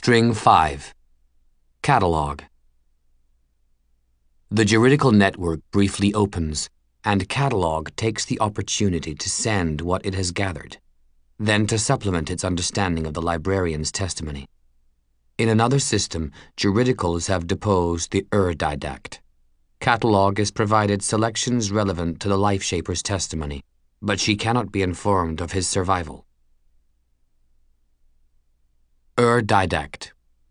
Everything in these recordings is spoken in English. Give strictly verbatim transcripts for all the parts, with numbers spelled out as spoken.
String five. Catalog. The juridical network briefly opens, and Catalog takes the opportunity to send what it has gathered, then to supplement its understanding of the librarian's testimony. In another system, juridicals have deposed the Ur-didact. Catalog is provided selections relevant to the life-shaper's testimony, but she cannot be informed of his survival. Ur-didact.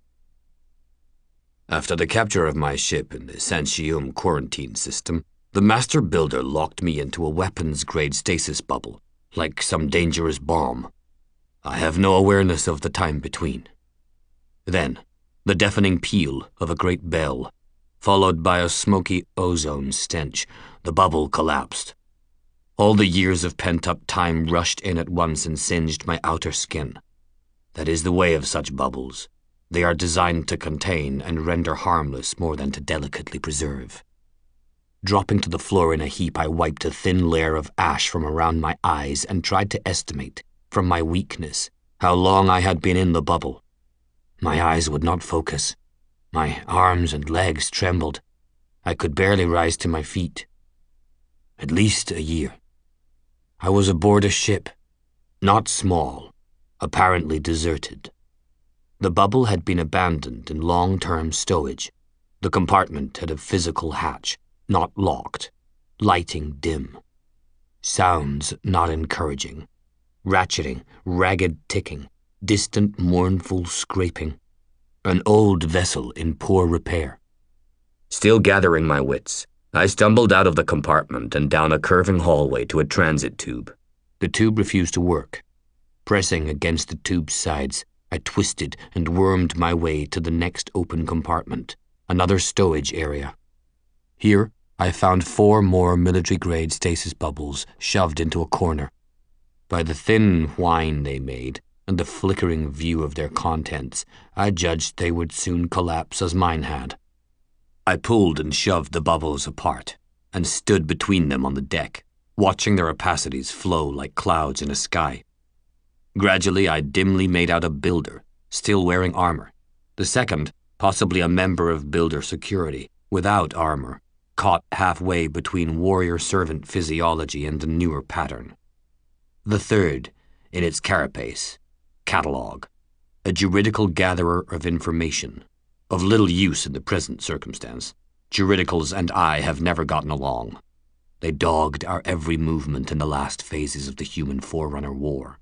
After the capture of my ship in the Santium quarantine system, the master builder locked me into a weapons-grade stasis bubble, like some dangerous bomb. I have no awareness of the time between. Then, the deafening peal of a great bell, followed by a smoky ozone stench, the bubble collapsed. All the years of pent-up time rushed in at once and singed my outer skin. That is the way of such bubbles. They are designed to contain and render harmless more than to delicately preserve. Dropping to the floor in a heap, I wiped a thin layer of ash from around my eyes and tried to estimate, from my weakness, how long I had been in the bubble. My eyes would not focus. My arms and legs trembled. I could barely rise to my feet. At least a year. I was aboard a ship, not small, apparently deserted. The bubble had been abandoned in long-term stowage. The compartment had a physical hatch, not locked, lighting dim. Sounds not encouraging. Ratcheting, ragged ticking, distant mournful scraping. An old vessel in poor repair. Still gathering my wits, I stumbled out of the compartment and down a curving hallway to a transit tube. The tube refused to work. Pressing against the tube's sides, I twisted and wormed my way to the next open compartment, another stowage area. Here, I found four more military-grade stasis bubbles shoved into a corner. By the thin whine they made and the flickering view of their contents, I judged they would soon collapse as mine had. I pulled and shoved the bubbles apart and stood between them on the deck, watching their opacities flow like clouds in a sky. Gradually, I dimly made out a builder, still wearing armor. The second, possibly a member of builder security, without armor, caught halfway between warrior-servant physiology and the newer pattern. The third, in its carapace, Catalog, a juridical gatherer of information, of little use in the present circumstance. Juridicals and I have never gotten along. They dogged our every movement in the last phases of the human Forerunner War.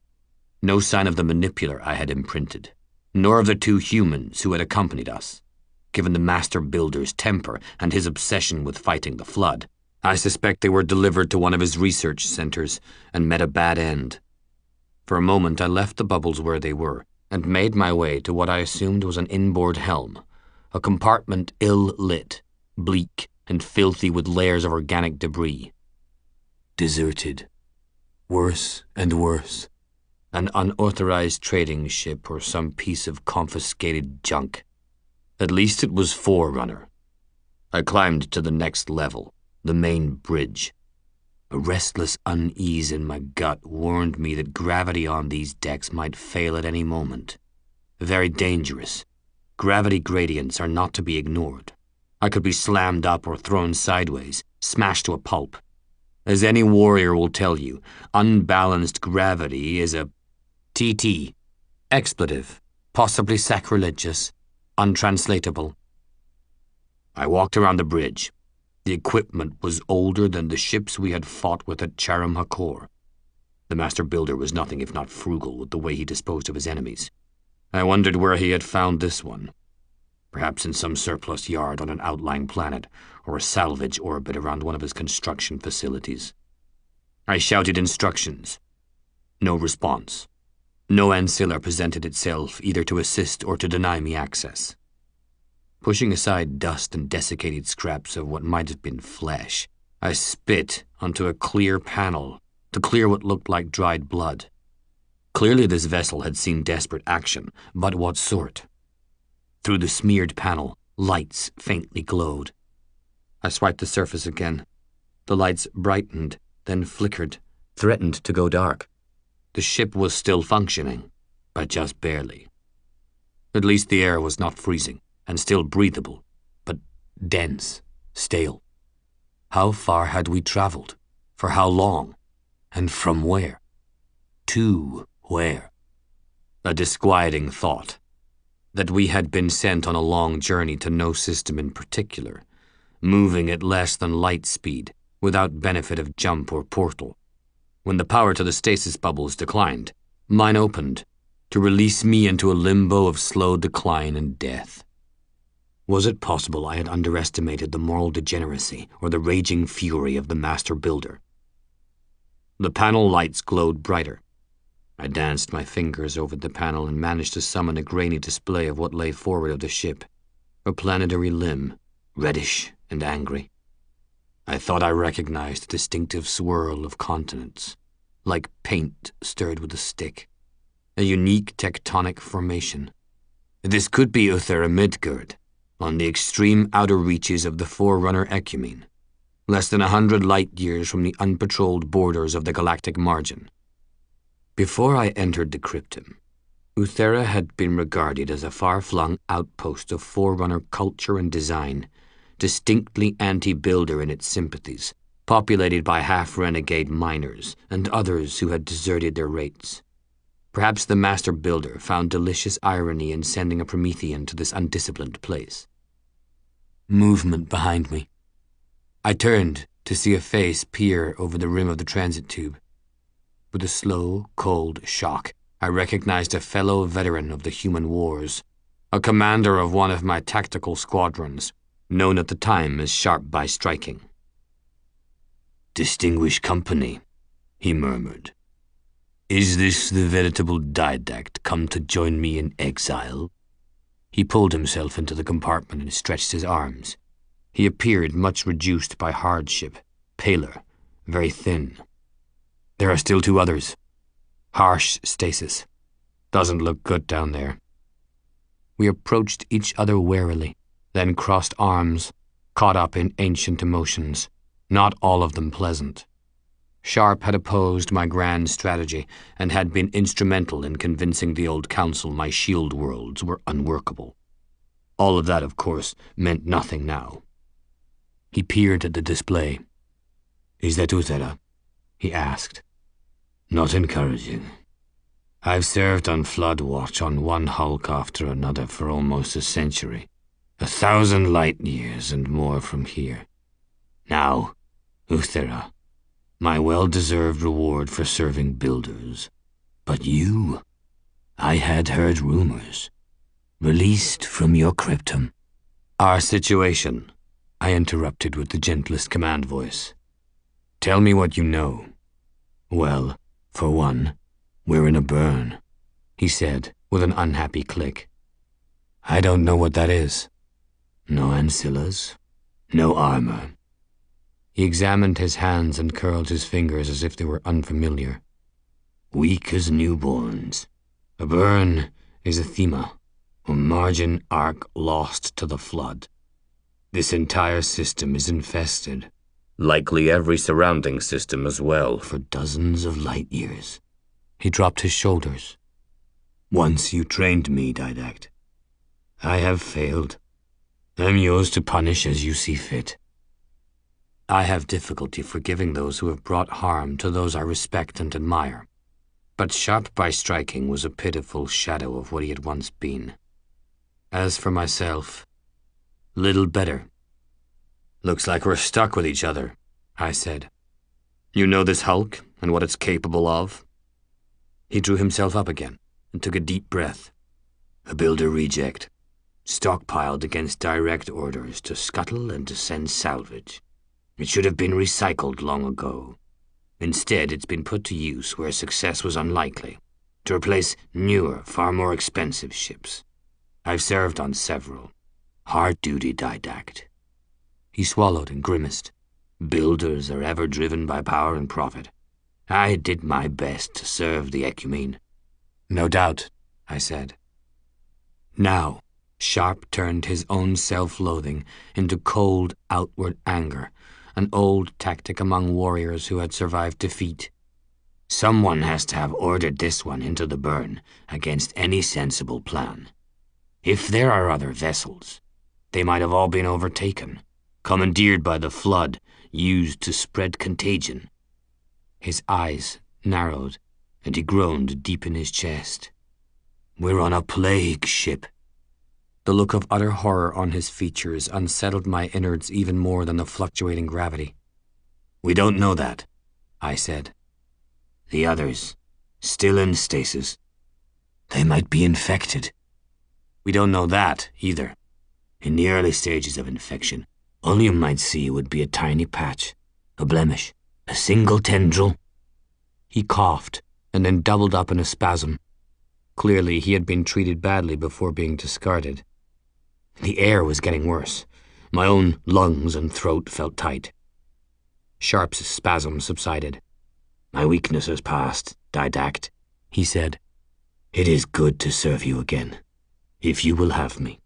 No sign of the manipular I had imprinted, nor of the two humans who had accompanied us. Given the master builder's temper and his obsession with fighting the flood, I suspect they were delivered to one of his research centers and met a bad end. For a moment I left the bubbles where they were and made my way to what I assumed was an inboard helm, a compartment ill-lit, bleak and filthy with layers of organic debris. Deserted. Worse and worse. An unauthorized trading ship or some piece of confiscated junk. At least it was Forerunner. I climbed to the next level, the main bridge. A restless unease in my gut warned me that gravity on these decks might fail at any moment. Very dangerous. Gravity gradients are not to be ignored. I could be slammed up or thrown sideways, smashed to a pulp. As any warrior will tell you, unbalanced gravity is a T T. Expletive, possibly sacrilegious, untranslatable. I walked around the bridge. The equipment was older than the ships we had fought with at Charum Hakor. The master builder was nothing if not frugal with the way he disposed of his enemies. I wondered where he had found this one. Perhaps in some surplus yard on an outlying planet, or a salvage orbit around one of his construction facilities. I shouted instructions. No response. No ancilla presented itself either to assist or to deny me access. Pushing aside dust and desiccated scraps of what might have been flesh, I spit onto a clear panel to clear what looked like dried blood. Clearly this vessel had seen desperate action, but what sort? Through the smeared panel, lights faintly glowed. I swiped the surface again. The lights brightened, then flickered, threatened to go dark. The ship was still functioning, but just barely. At least the air was not freezing, and still breathable, but dense, stale. How far had we traveled? For how long? And from where? To where? A disquieting thought. That we had been sent on a long journey to no system in particular, moving at less than light speed, without benefit of jump or portal. When the power to the stasis bubbles declined, mine opened, to release me into a limbo of slow decline and death. Was it possible I had underestimated the moral degeneracy or the raging fury of the Master Builder? The panel lights glowed brighter. I danced my fingers over the panel and managed to summon a grainy display of what lay forward of the ship, a planetary limb, reddish and angry. I thought I recognized a distinctive swirl of continents, like paint stirred with a stick, a unique tectonic formation. This could be Uthera Midgard, on the extreme outer reaches of the Forerunner Ecumene, less than a hundred light-years from the unpatrolled borders of the galactic margin. Before I entered the cryptum, Uthera had been regarded as a far-flung outpost of Forerunner culture and design, distinctly anti-Builder in its sympathies, populated by half-renegade miners and others who had deserted their rates. Perhaps the Master Builder found delicious irony in sending a Promethean to this undisciplined place. Movement behind me. I turned to see a face peer over the rim of the transit tube. With a slow, cold shock, I recognized a fellow veteran of the human wars, a commander of one of my tactical squadrons, known at the time as Sharp by Striking. "Distinguished company," he murmured. "Is this the veritable Didact come to join me in exile?" He pulled himself into the compartment and stretched his arms. He appeared much reduced by hardship, paler, very thin. "There are still two others. Harsh stasis. Doesn't look good down there." We approached each other warily, then crossed arms, caught up in ancient emotions, not all of them pleasant. Sharp had opposed my grand strategy and had been instrumental in convincing the old council my shield worlds were unworkable. All of that, of course, meant nothing now. He peered at the display. "Is that Uthera?" he asked. "Not encouraging. I've served on Flood Watch on one hulk after another for almost a century. A thousand light years and more from here. Now, Uthera, my well-deserved reward for serving Builders. But you, I had heard rumors. Released from your cryptum." "Our situation," I interrupted with the gentlest command voice. "Tell me what you know." "Well, for one, we're in a burn," he said with an unhappy click. "I don't know what that is." "No ancillas, no armor." He examined his hands and curled his fingers as if they were unfamiliar. "Weak as newborns. A burn is a thema, a margin arc lost to the flood. This entire system is infested. Likely every surrounding system as well, for dozens of light years." He dropped his shoulders. "Once you trained me, Didact. I have failed. I'm yours to punish as you see fit." I have difficulty forgiving those who have brought harm to those I respect and admire. But Sharp by Striking was a pitiful shadow of what he had once been. As for myself, little better. "Looks like we're stuck with each other," I said. "You know this hulk and what it's capable of?" He drew himself up again and took a deep breath. "A Builder reject, stockpiled against direct orders to scuttle and to send salvage. It should have been recycled long ago. Instead, it's been put to use where success was unlikely, to replace newer, far more expensive ships. I've served on several. Hard duty, Didact." He swallowed and grimaced. "Builders are ever driven by power and profit. I did my best to serve the Ecumene." "No doubt," I said. Now, Sharp turned his own self-loathing into cold, outward anger, an old tactic among warriors who had survived defeat. "Someone has to have ordered this one into the burn against any sensible plan. If there are other vessels, they might have all been overtaken, commandeered by the flood, used to spread contagion." His eyes narrowed, and he groaned deep in his chest. "We're on a plague ship." The look of utter horror on his features unsettled my innards even more than the fluctuating gravity. "We don't know that," I said. "The others, still in stasis. They might be infected." "We don't know that, either. In the early stages of infection, all you might see would be a tiny patch, a blemish, a single tendril." He coughed, and then doubled up in a spasm. Clearly, he had been treated badly before being discarded. The air was getting worse. My own lungs and throat felt tight. Sharp's spasm subsided. "My weakness has passed, Didact," he said. "It is good to serve you again, if you will have me."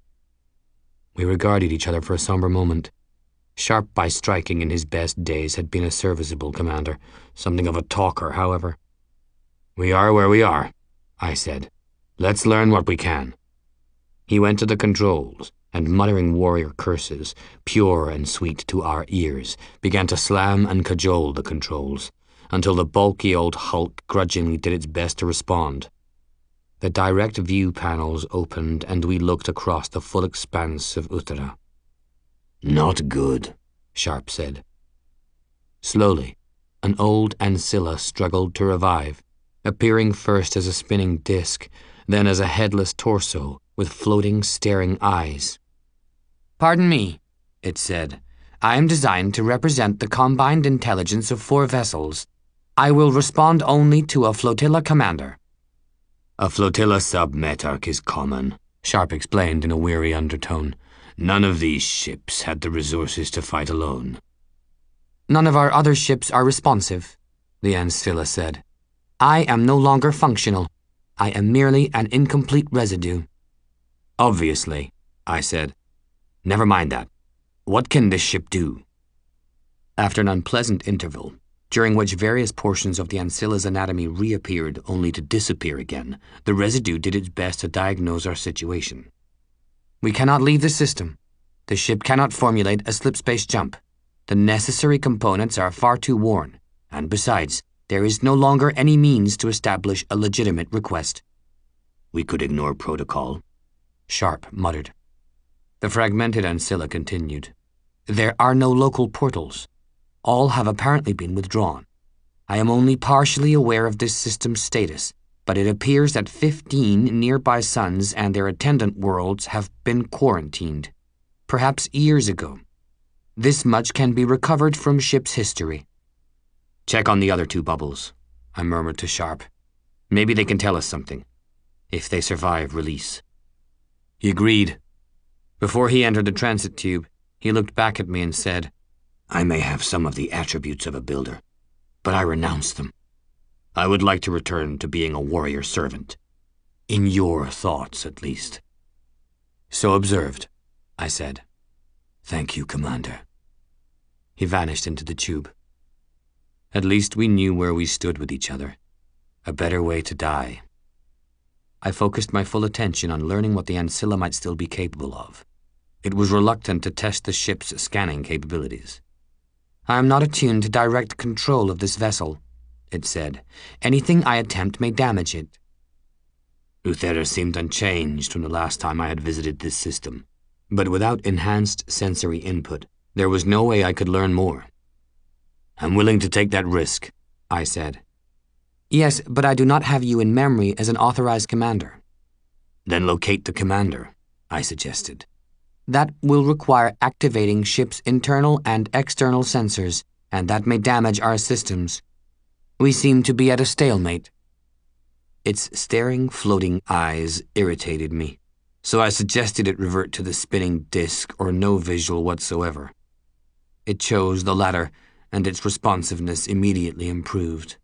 We regarded each other for a somber moment. Sharp, by striking in his best days, had been a serviceable commander, something of a talker, however. "We are where we are," I said. "Let's learn what we can." He went to the controls, and muttering warrior curses, pure and sweet to our ears, began to slam and cajole the controls, until the bulky old hulk grudgingly did its best to respond. The direct view panels opened, and we looked across the full expanse of Uttara. "Not good," Sharp said. Slowly, an old Ancilla struggled to revive, appearing first as a spinning disk, then as a headless torso with floating, staring eyes. "Pardon me," it said. "I am designed to represent the combined intelligence of four vessels. I will respond only to a flotilla commander." "A flotilla sub-metarch is common," Sharp explained in a weary undertone. "None of these ships had the resources to fight alone." "None of our other ships are responsive," the Ancilla said. "I am no longer functional. I am merely an incomplete residue." "Obviously," I said. "Never mind that. What can this ship do?" After an unpleasant interval, during which various portions of the Ancilla's anatomy reappeared only to disappear again, the residue did its best to diagnose our situation. "We cannot leave the system. The ship cannot formulate a slipspace jump. The necessary components are far too worn, and besides, there is no longer any means to establish a legitimate request." "We could ignore protocol," Sharp muttered. The fragmented Ancilla continued. "There are no local portals. All have apparently been withdrawn. I am only partially aware of this system's status, but it appears that fifteen nearby suns and their attendant worlds have been quarantined, perhaps years ago. This much can be recovered from ship's history." "Check on the other two bubbles," I murmured to Sharp. "Maybe they can tell us something, if they survive release." He agreed. Before he entered the transit tube, he looked back at me and said, "I may have some of the attributes of a builder, but I renounce them. I would like to return to being a warrior servant. In your thoughts, at least." "So observed," I said. "Thank you, Commander." He vanished into the tube. At least we knew where we stood with each other. A better way to die. I focused my full attention on learning what the Ancilla might still be capable of. It was reluctant to test the ship's scanning capabilities. "I am not attuned to direct control of this vessel," it said. "Anything I attempt may damage it." Uthera seemed unchanged from the last time I had visited this system, but without enhanced sensory input, there was no way I could learn more. "I'm willing to take that risk," I said. "Yes, but I do not have you in memory as an authorized commander." "Then locate the commander," I suggested. "That will require activating ship's internal and external sensors, and that may damage our systems. We seem to be at a stalemate." Its staring, floating eyes irritated me, so I suggested it revert to the spinning disk or no visual whatsoever. It chose the latter, and its responsiveness immediately improved.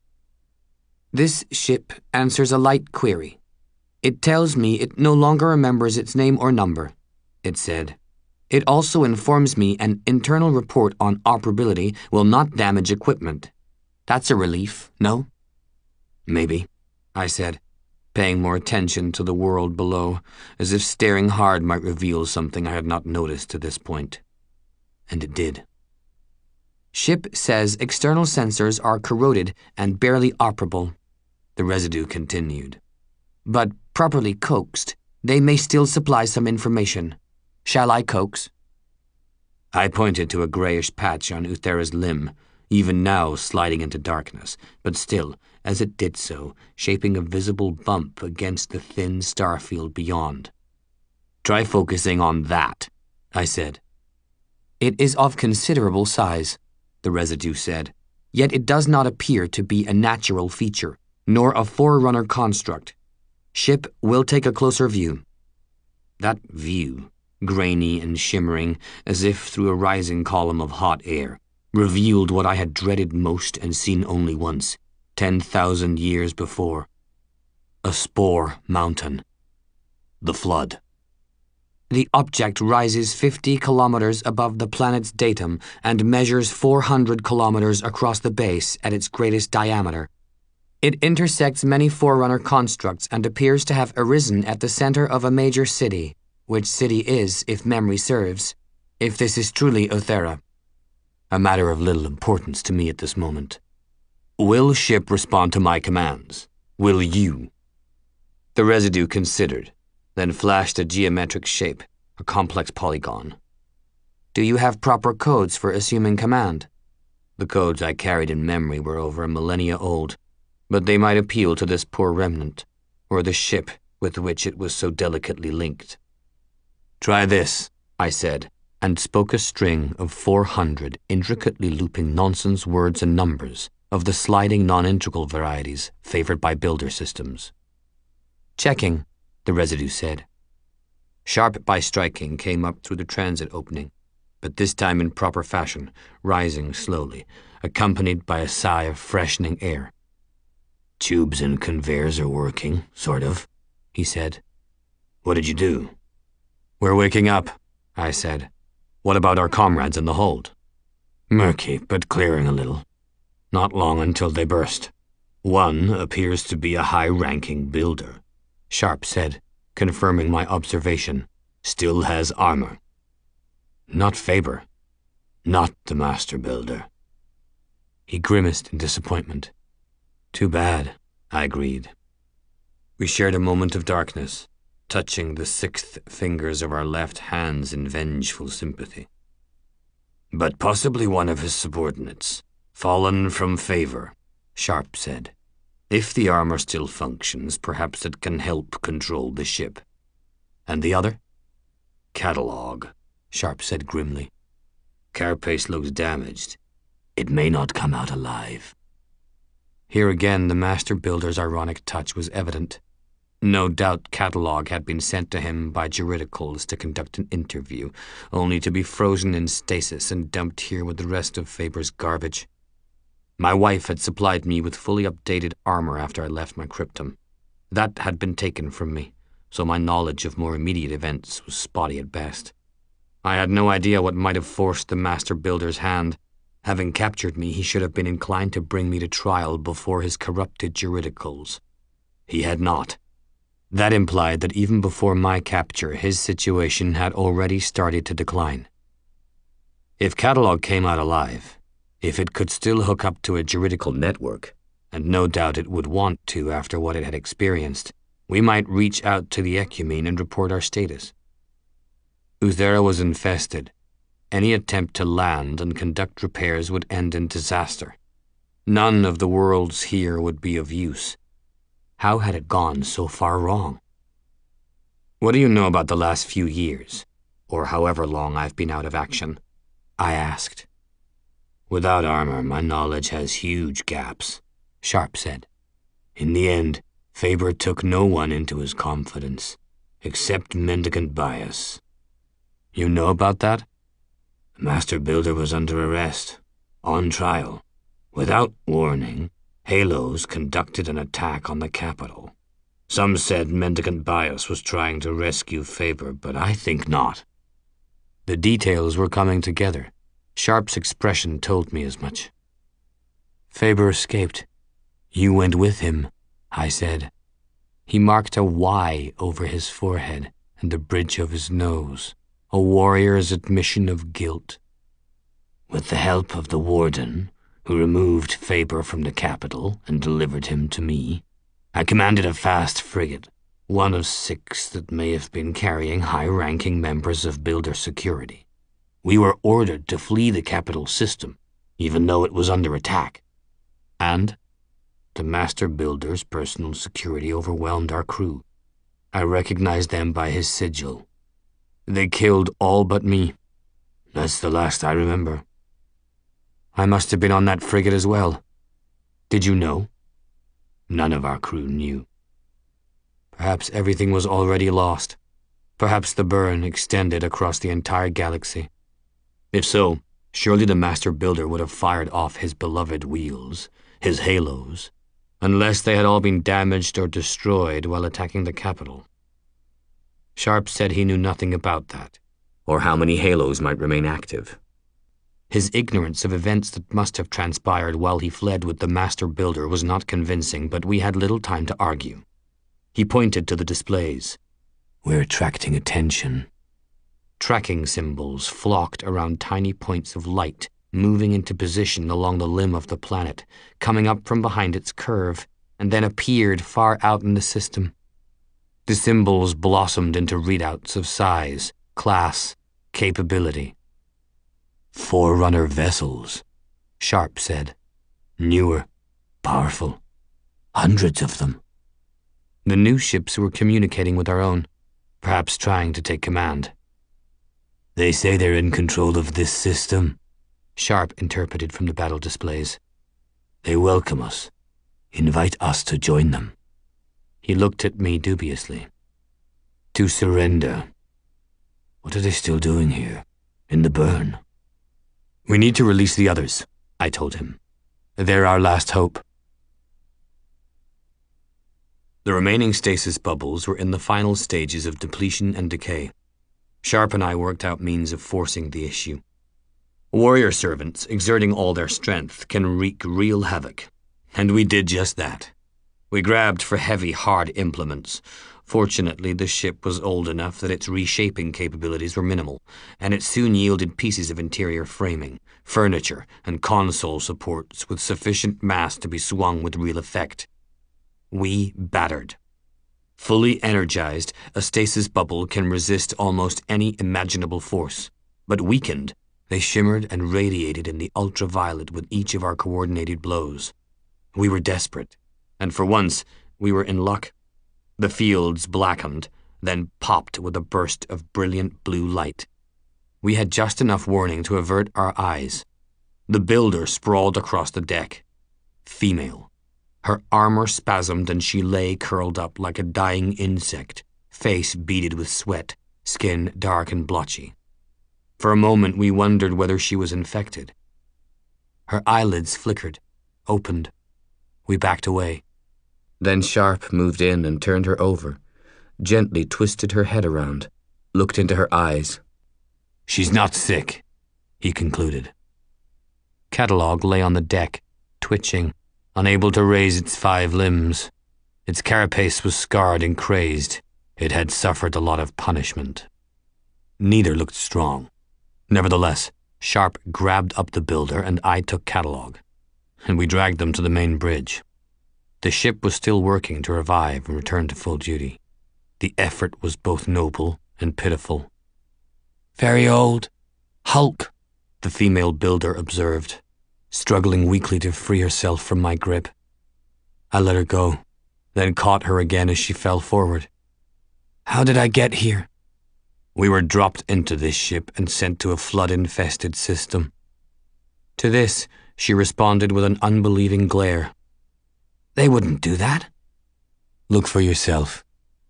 "This ship answers a light query. It tells me it no longer remembers its name or number," it said. "It also informs me an internal report on operability will not damage equipment. That's a relief, no?" "Maybe," I said. paying more attention to the world below, as if staring hard might reveal something I had not noticed to this point. And it did. Ship says external sensors are corroded and barely operable, the residue continued. But properly coaxed, they may still supply some information. Shall I coax? I pointed to a grayish patch on Uthera's limb, even now sliding into darkness, but still, as it did so, shaping a visible bump against the thin starfield beyond. Try focusing on that, I said. It is of considerable size, the residue said, yet it does not appear to be a natural feature, nor a forerunner construct. Ship will take a closer view. That view, grainy and shimmering, as if through a rising column of hot air, revealed what I had dreaded most and seen only once, ten thousand years before. A spore mountain. The flood. The object rises fifty kilometers above the planet's datum and measures four hundred kilometers across the base at its greatest diameter. It intersects many Forerunner constructs and appears to have arisen at the center of a major city, which city is, if memory serves, if this is truly Uthera. A matter of little importance to me at this moment. Will Ship respond to my commands? Will you? The residue considered, then flashed a geometric shape, a complex polygon. Do you have proper codes for assuming command? The codes I carried in memory were over a millennia old, but they might appeal to this poor remnant, or the ship with which it was so delicately linked. Try this, I said, and spoke a string of four hundred intricately looping nonsense words and numbers of the sliding non-integral varieties favored by builder systems. Checking, the residue said. Sharp by striking came up through the transit opening, but this time in proper fashion, rising slowly, accompanied by a sigh of freshening air. Tubes and conveyors are working, sort of, he said. What did you do? We're waking up, I said. What about our comrades in the hold? Murky, but clearing a little. Not long until they burst. One appears to be a high-ranking builder, Sharp said, confirming my observation. Still has armor. Not Faber. Not the master builder. He grimaced in disappointment. Too bad, I agreed. We shared a moment of darkness, touching the sixth fingers of our left hands in vengeful sympathy. But possibly one of his subordinates, fallen from favor, Sharp said. If the armor still functions, perhaps it can help control the ship. And the other? Catalog, Sharp said grimly. Carapace looks damaged. It may not come out alive. Here again the master builder's ironic touch was evident. No doubt Catalog had been sent to him by juridicals to conduct an interview, only to be frozen in stasis and dumped here with the rest of Faber's garbage. My wife had supplied me with fully updated armor after I left my cryptum. That had been taken from me, so my knowledge of more immediate events was spotty at best. I had no idea what might have forced the master builder's hand. Having captured me, he should have been inclined to bring me to trial before his corrupted juridicals. He had not. That implied that even before my capture, his situation had already started to decline. If Catalog came out alive, if it could still hook up to a juridical network, and no doubt it would want to after what it had experienced, we might reach out to the Ecumene and report our status. Uthera was infested. Any attempt to land and conduct repairs would end in disaster. None of the worlds here would be of use. How had it gone so far wrong? What do you know about the last few years, or however long I've been out of action? I asked. Without armor, my knowledge has huge gaps, Sharp said. In the end, Faber took no one into his confidence, except Mendicant Bias. You know about that? The master builder was under arrest, on trial. Without warning, Halos conducted an attack on the capital. Some said Mendicant Bias was trying to rescue Faber, but I think not. The details were coming together. Sharp's expression told me as much. Faber escaped. You went with him, I said. He marked a Y over his forehead and the bridge of his nose, a warrior's admission of guilt. With the help of the warden, who removed Faber from the capital and delivered him to me, I commanded a fast frigate, one of six that may have been carrying high-ranking members of Builder security. We were ordered to flee the capital system, even though it was under attack. And the Master Builder's personal security overwhelmed our crew. I recognized them by his sigil. They killed all but me. That's the last I remember. I must have been on that frigate as well. Did you know? None of our crew knew. Perhaps everything was already lost. Perhaps the burn extended across the entire galaxy. If so, surely the Master Builder would have fired off his beloved wheels, his halos, unless they had all been damaged or destroyed while attacking the capital. Sharp said he knew nothing about that, or how many halos might remain active. His ignorance of events that must have transpired while he fled with the Master Builder was not convincing, but we had little time to argue. He pointed to the displays. We're attracting attention. Tracking symbols flocked around tiny points of light, moving into position along the limb of the planet, coming up from behind its curve, and then appeared far out in the system. The symbols blossomed into readouts of size, class, capability. Forerunner vessels, Sharp said. Newer, powerful, hundreds of them. The new ships were communicating with our own, perhaps trying to take command. They say they're in control of this system, Sharp interpreted from the battle displays. They welcome us, invite us to join them. He looked at me dubiously. To surrender. What are they still doing here, in the burn? We need to release the others, I told him. They're our last hope. The remaining stasis bubbles were in the final stages of depletion and decay. Sharp and I worked out means of forcing the issue. Warrior servants, exerting all their strength, can wreak real havoc. And we did just that. We grabbed for heavy, hard implements. Fortunately, the ship was old enough that its reshaping capabilities were minimal, and it soon yielded pieces of interior framing, furniture, and console supports with sufficient mass to be swung with real effect. We battered. Fully energized, a stasis bubble can resist almost any imaginable force, but weakened, they shimmered and radiated in the ultraviolet with each of our coordinated blows. We were desperate, and for once, we were in luck. The fields blackened, then popped with a burst of brilliant blue light. We had just enough warning to avert our eyes. The Builder sprawled across the deck. Female. Her armor spasmed and she lay curled up like a dying insect, face beaded with sweat, skin dark and blotchy. For a moment we wondered whether she was infected. Her eyelids flickered, opened. We backed away. Then Sharp moved in and turned her over, gently twisted her head around, looked into her eyes. She's not sick, he concluded. Catalog lay on the deck, twitching, unable to raise its five limbs. Its carapace was scarred and crazed. It had suffered a lot of punishment. Neither looked strong. Nevertheless, Sharp grabbed up the Builder and I took Catalog, and we dragged them to the main bridge. The ship was still working to revive and return to full duty. The effort was both noble and pitiful. Very old. Hulk, the female Builder observed, struggling weakly to free herself from my grip. I let her go, then caught her again as she fell forward. How did I get here? We were dropped into this ship and sent to a flood-infested system. To this, she responded with an unbelieving glare. They wouldn't do that. Look for yourself.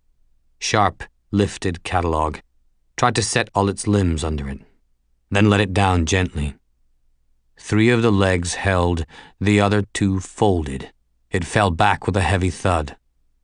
Sharp lifted Catalog, tried to set all its limbs under it, then let it down gently. Three of the legs held, the other two folded. It fell back with a heavy thud.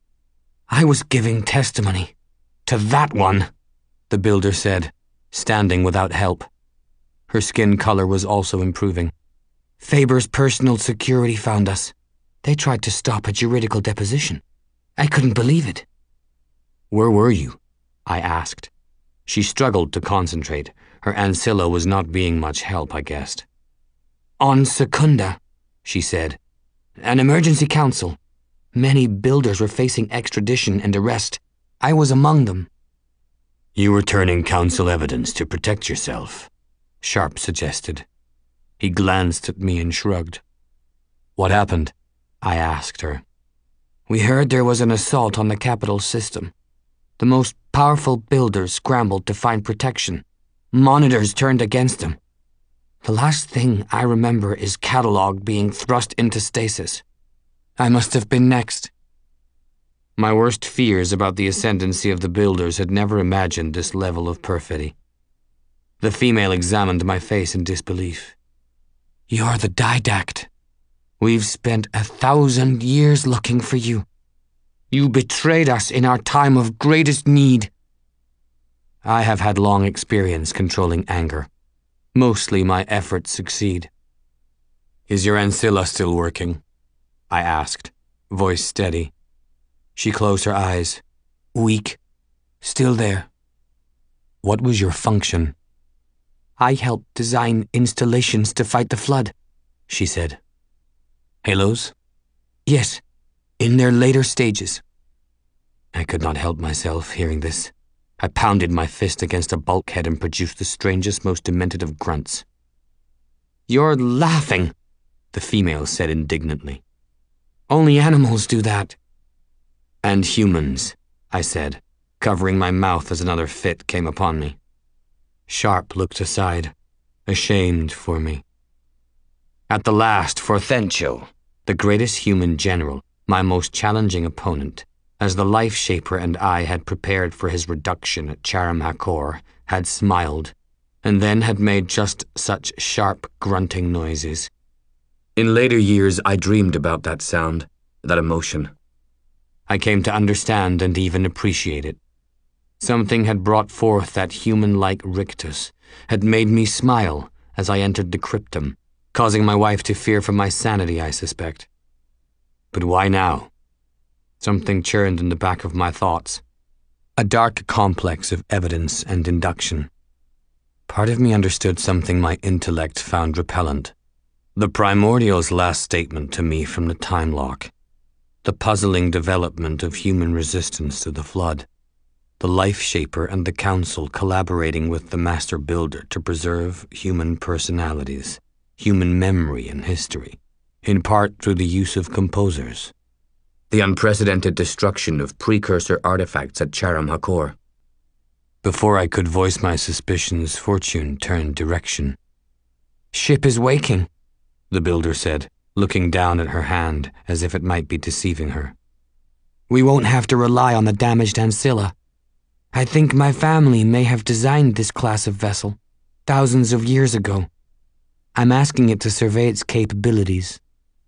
I was giving testimony to that one, the Builder said, standing without help. Her skin color was also improving. Faber's personal security found us. They tried to stop a juridical deposition. I couldn't believe it. Where were you? I asked. She struggled to concentrate. Her ancilla was not being much help, I guessed. On Secunda, she said. An emergency council. Many builders were facing extradition and arrest. I was among them. You were turning council evidence to protect yourself, Sharp suggested. He glanced at me and shrugged. What happened? I asked her. We heard there was an assault on the capital system. The most powerful builders scrambled to find protection. Monitors turned against them. The last thing I remember is Catalog being thrust into stasis. I must have been next. My worst fears about the ascendancy of the builders had never imagined this level of perfidy. The female examined my face in disbelief. You're the Didact. We've spent a thousand years looking for you. You betrayed us in our time of greatest need. I have had long experience controlling anger. Mostly my efforts succeed. Is your ancilla still working? I asked, voice steady. She closed her eyes. Weak. Still there. What was your function? I helped design installations to fight the flood, she said. Halos? Yes, in their later stages. I could not help myself hearing this. I pounded my fist against a bulkhead and produced the strangest, most demented of grunts. You're laughing, the female said indignantly. Only animals do that. And humans, I said, covering my mouth as another fit came upon me. Sharp looked aside, ashamed for me. At the last, Forthencho, the greatest human general, my most challenging opponent, as the Life Shaper and I had prepared for his reduction at Charam Hakor, had smiled, and then had made just such sharp, grunting noises. In later years, I dreamed about that sound, that emotion. I came to understand and even appreciate it. Something had brought forth that human-like rictus, had made me smile as I entered the cryptum, causing my wife to fear for my sanity, I suspect. But why now? Something churned in the back of my thoughts. A dark complex of evidence and induction. Part of me understood something my intellect found repellent. The Primordial's last statement to me from the time lock. The puzzling development of human resistance to the flood. The Life Shaper and the Council collaborating with the Master Builder to preserve human personalities, human memory and history, in part through the use of composers. The unprecedented destruction of precursor artifacts at Charam Hakor. Before I could voice my suspicions, Fortune turned direction. Ship is waking, the builder said, looking down at her hand as if it might be deceiving her. We won't have to rely on the damaged ancilla. I think my family may have designed this class of vessel, thousands of years ago. I'm asking it to survey its capabilities.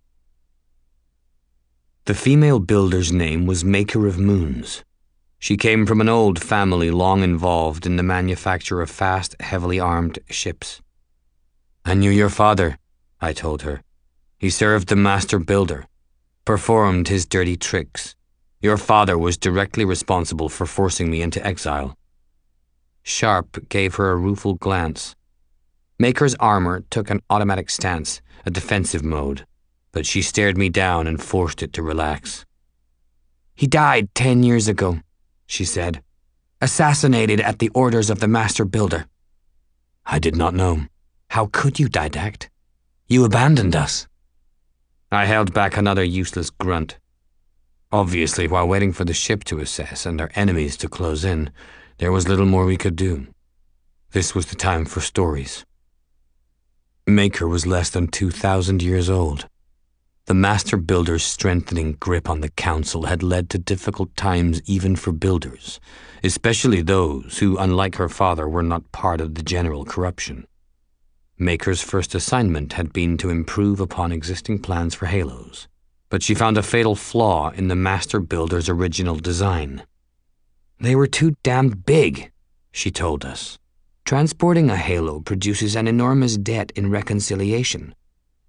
The female builder's name was Maker of Moons. She came from an old family long involved in the manufacture of fast, heavily armed ships. I knew your father, I told her. He served the Master Builder, performed his dirty tricks. Your father was directly responsible for forcing me into exile. Sharp gave her a rueful glance. Maker's armor took an automatic stance, a defensive mode, but she stared me down and forced it to relax. He died ten years ago, she said, assassinated at the orders of the Master Builder. I did not know. How could you, Didact? You abandoned us. I held back another useless grunt. Obviously, while waiting for the ship to assess and our enemies to close in, there was little more we could do. This was the time for stories. Maker was less than two thousand years old. The Master Builder's strengthening grip on the Council had led to difficult times even for builders, especially those who, unlike her father, were not part of the general corruption. Maker's first assignment had been to improve upon existing plans for halos, but she found a fatal flaw in the Master Builder's original design. They were too damned big, she told us. Transporting a halo produces an enormous debt in reconciliation.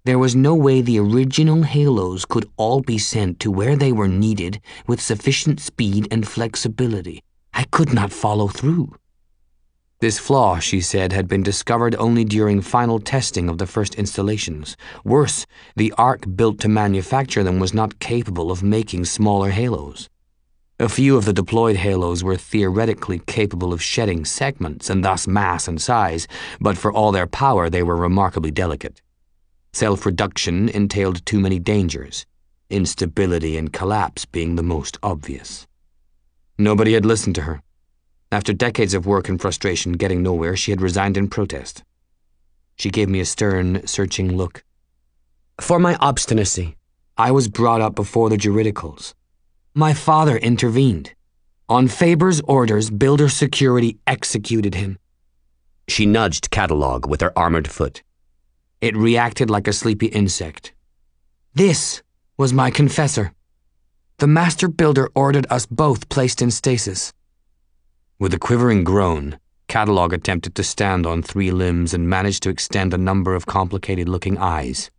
There was no way the original halos could all be sent to where they were needed with sufficient speed and flexibility. I could not follow through. This flaw, she said, had been discovered only during final testing of the first installations. Worse, the Ark built to manufacture them was not capable of making smaller halos. A few of the deployed halos were theoretically capable of shedding segments and thus mass and size, but for all their power they were remarkably delicate. Self-reduction entailed too many dangers, instability and collapse being the most obvious. Nobody had listened to her. After decades of work and frustration getting nowhere, she had resigned in protest. She gave me a stern, searching look. For my obstinacy, I was brought up before the juridicals. My father intervened. On Faber's orders, Builder Security executed him. She nudged Catalog with her armored foot. It reacted like a sleepy insect. This was my confessor. The Master Builder ordered us both placed in stasis. With a quivering groan, Catalog attempted to stand on three limbs and managed to extend a number of complicated-looking eyes.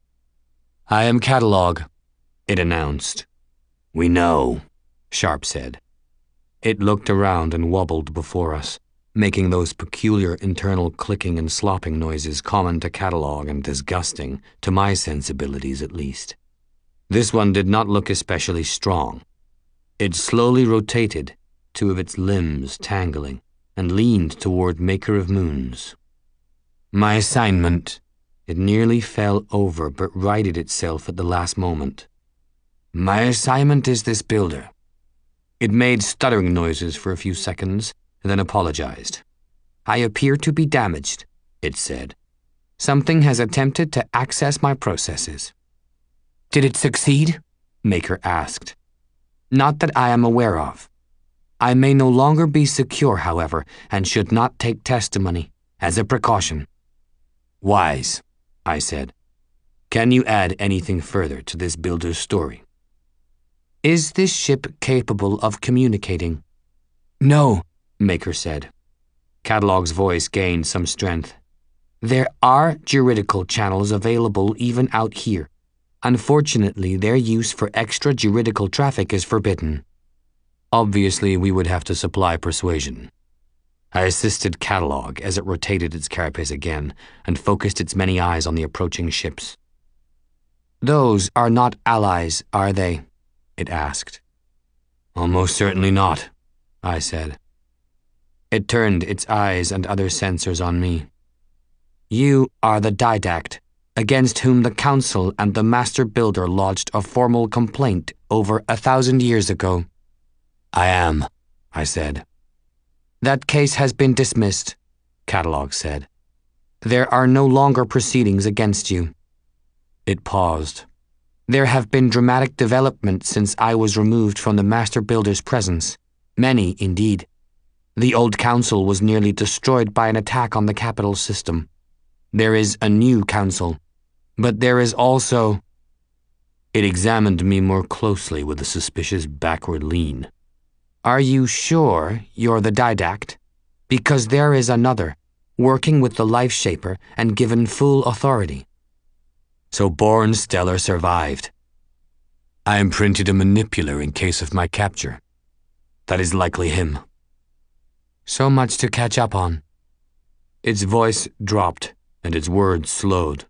I am Catalog, it announced. We know, Sharp said. It looked around and wobbled before us, making those peculiar internal clicking and slopping noises common to Catalog and disgusting, to my sensibilities at least. This one did not look especially strong. It slowly rotated, two of its limbs tangling, and leaned toward Maker of Moons. My assignment. It nearly fell over but righted itself at the last moment. My assignment is this builder. It made stuttering noises for a few seconds, and then apologized. I appear to be damaged, it said. Something has attempted to access my processes. Did it succeed? Maker asked. Not that I am aware of. I may no longer be secure, however, and should not take testimony, as a precaution. Wise, I said. Can you add anything further to this builder's story? Is this ship capable of communicating? No, Maker said. Catalog's voice gained some strength. There are juridical channels available even out here. Unfortunately, their use for extra juridical traffic is forbidden. Obviously, we would have to supply persuasion. I assisted Catalog as it rotated its carapace again and focused its many eyes on the approaching ships. Those are not allies, are they? It asked. Almost certainly not, I said. It turned its eyes and other sensors on me. You are the Didact, against whom the Council and the Master Builder lodged a formal complaint over a thousand years ago. I am, I said. That case has been dismissed, Catalog said. There are no longer proceedings against you. It paused. There have been dramatic developments since I was removed from the Master Builder's presence. Many, indeed. The old council was nearly destroyed by an attack on the capital system. There is a new council, but there is also... It examined me more closely with a suspicious backward lean. Are you sure you're the Didact? Because there is another, working with the Life Shaper and given full authority. So Born Stellar survived. I imprinted a manipular in case of my capture. That is likely him. So much to catch up on. Its voice dropped, and its words slowed.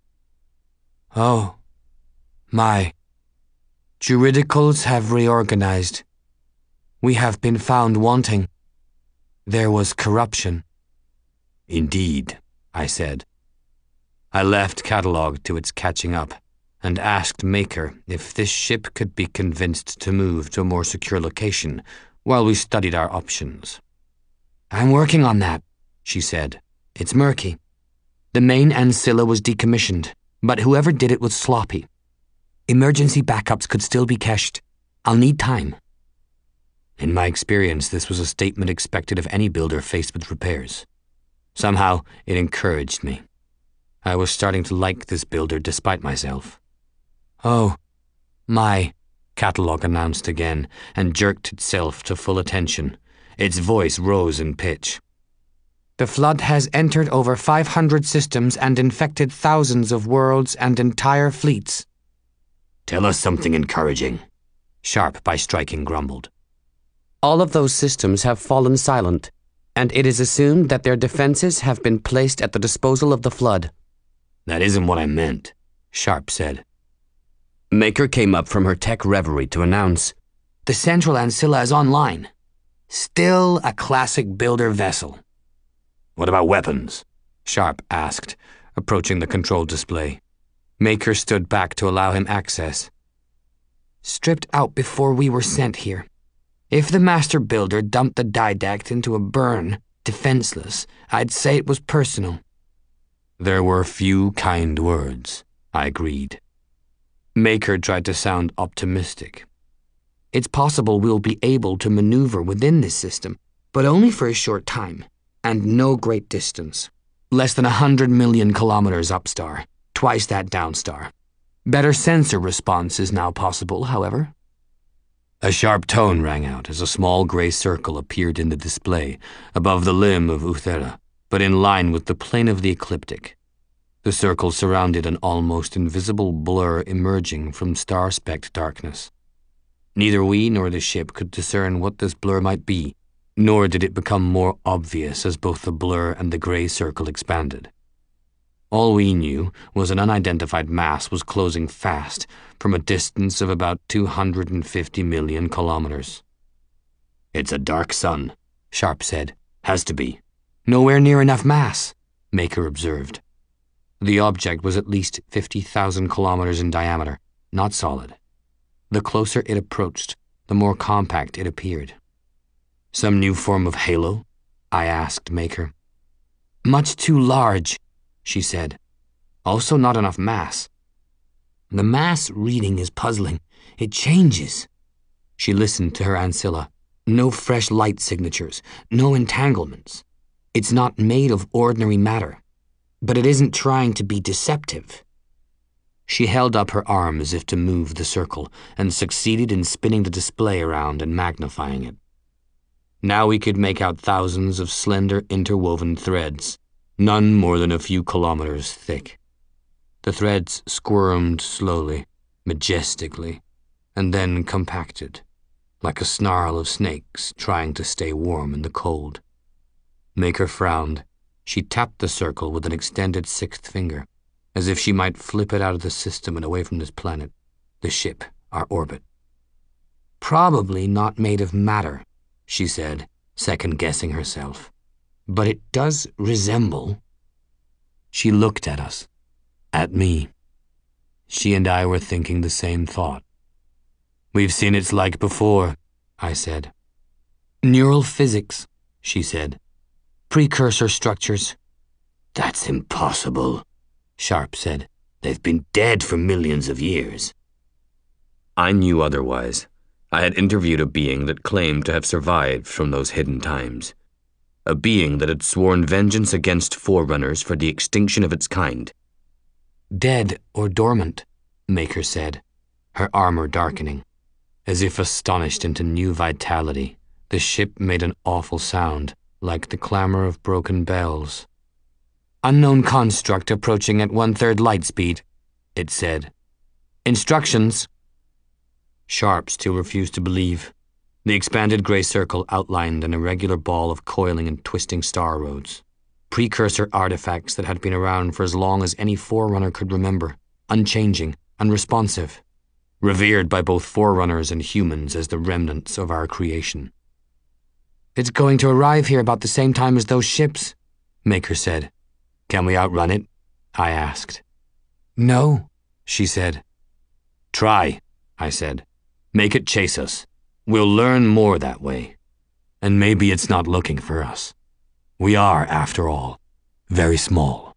Oh, my. Juridicals have reorganized. We have been found wanting. There was corruption. Indeed, I said. I left Catalog to its catching up and asked Maker if this ship could be convinced to move to a more secure location while we studied our options. I'm working on that, she said. It's murky. The main Ancilla was decommissioned, but whoever did it was sloppy. Emergency backups could still be cached. I'll need time. In my experience, this was a statement expected of any builder faced with repairs. Somehow, it encouraged me. I was starting to like this builder despite myself. Oh, my, Catalog announced again and jerked itself to full attention. Its voice rose in pitch. The flood has entered over five hundred systems and infected thousands of worlds and entire fleets. Tell us something encouraging, Sharp by Striking grumbled. All of those systems have fallen silent, and it is assumed that their defenses have been placed at the disposal of the flood. That isn't what I meant, Sharp said. Maker came up from her tech reverie to announce, The Central Ancilla is online. Still a classic builder vessel. What about weapons? Sharp asked, approaching the control display. Maker stood back to allow him access. Stripped out before we were sent here. If the Master Builder dumped the Didact into a burn, defenseless, I'd say it was personal. There were few kind words, I agreed. Maker tried to sound optimistic. It's possible we'll be able to maneuver within this system, but only for a short time, and no great distance. Less than a hundred million kilometers upstar, twice that downstar. Better sensor response is now possible, however. A sharp tone rang out as a small gray circle appeared in the display, above the limb of Uthera, but in line with the plane of the ecliptic. The circle surrounded an almost invisible blur emerging from star-specked darkness. Neither we nor the ship could discern what this blur might be, nor did it become more obvious as both the blur and the gray circle expanded. All we knew was an unidentified mass was closing fast from a distance of about two hundred fifty million kilometers. It's a dark sun, Sharp said. Has to be. Nowhere near enough mass, Maker observed. The object was at least fifty thousand kilometers in diameter, not solid. The closer it approached, the more compact it appeared. Some new form of halo? I asked Maker. Much too large, she said. Also not enough mass. The mass reading is puzzling. It changes. She listened to her ancilla. No fresh light signatures, no entanglements. It's not made of ordinary matter, but it isn't trying to be deceptive. She held up her arm as if to move the circle and succeeded in spinning the display around and magnifying it. Now we could make out thousands of slender interwoven threads, none more than a few kilometers thick. The threads squirmed slowly, majestically, and then compacted, like a snarl of snakes trying to stay warm in the cold. Maker frowned. She tapped the circle with an extended sixth finger, as if she might flip it out of the system and away from this planet, the ship, our orbit. Probably not made of matter, she said, second-guessing herself. But it does resemble. She looked at us, at me. She and I were thinking the same thought. We've seen its like before, I said. Neural physics, she said. Precursor structures. That's impossible, Sharp said. They've been dead for millions of years. I knew otherwise. I had interviewed a being that claimed to have survived from those hidden times. A being that had sworn vengeance against Forerunners for the extinction of its kind. Dead or dormant, Maker said, her armor darkening. As if astonished into new vitality, the ship made an awful sound, like the clamor of broken bells. Unknown construct approaching at one-third light speed, it said. Instructions. Sharp still refused to believe. The expanded gray circle outlined an irregular ball of coiling and twisting star roads. Precursor artifacts that had been around for as long as any Forerunner could remember, unchanging, unresponsive, revered by both Forerunners and humans as the remnants of our creation. It's going to arrive here about the same time as those ships, Maker said. Can we outrun it? I asked. No, she said. Try, I said. Make it chase us. We'll learn more that way. And maybe it's not looking for us. We are, after all, very small.